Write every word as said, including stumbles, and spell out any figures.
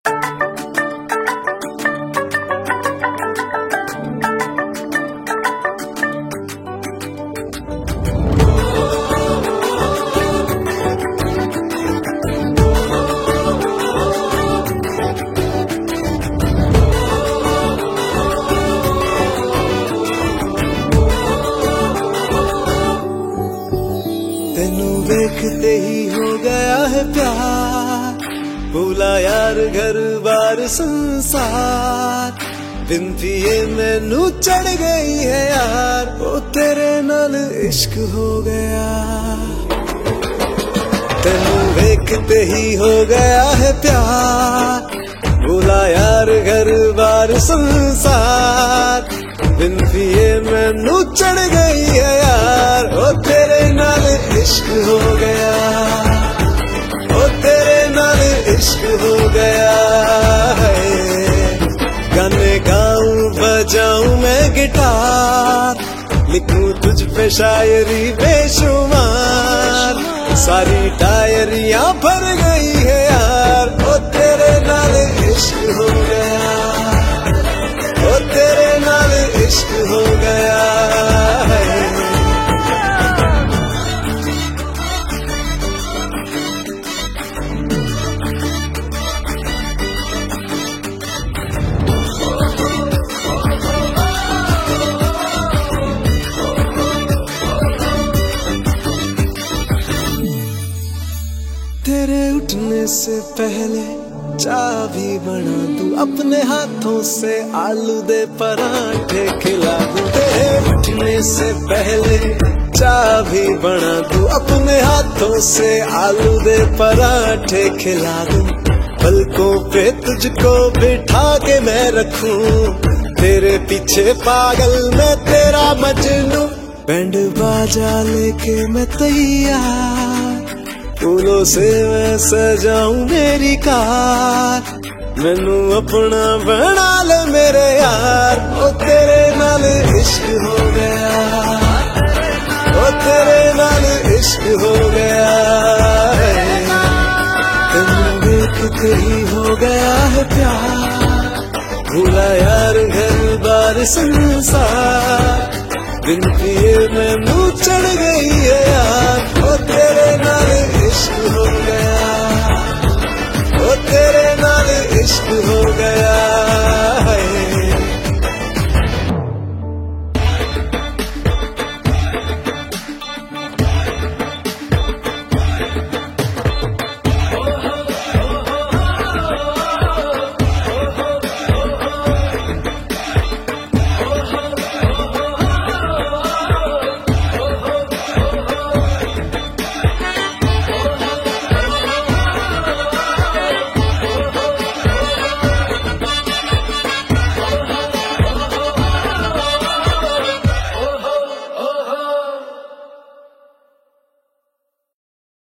तेनू देखते ही हो गया है प्यार, भूला यार घर बार संसार, दिन पिए मैनू चढ़ गई है यार, ओ तेरे नाल इश्क हो गया। तेनू देखते ही हो गया है प्यार, भूला यार घर बार संसार, दिन पिए मैनू चढ़ गई है यार, ओ तेरे नाल इश्क हो गया, ओ तेरे नाल इश्क हो गया है। गाने गाऊं बजाऊं मैं गिटार, लिखूं तुझ पे शायरी बेशुमार, सारी डायरियां भर गई है यार, ओ तेरे नाल इश्क हो गया, ओ तेरे नाल इश्क हो गया है। तेरे उठने से पहले चाय भी बना दूं, अपने हाथों से आलू दे पराठे खिला दूं। तेरे उठने से पहले चाय भी बना दूं, अपने हाथों से आलू दे पराठे खिला दूं। पलकों पे तुझको बिठा के मैं रखूं, तेरे पीछे पागल मैं तेरा मजनू। बैंड बाजा लेके मैं तैयार, फूलों से मैं सजाऊं मेरी कार, मैनू अपना बना ले मेरे यार, ओ तेरे नाल इश्क हो गया, ओ तेरे नाल इश्क हो गया है। तेनू देखते ही हो गया है प्यार, भूला यार घर बार संसार, दिन पिए मैनू चढ़ गई है यार, ओ तेरे नाल इश्क हो गया, ओ तेरे नाल इश्क हो गया।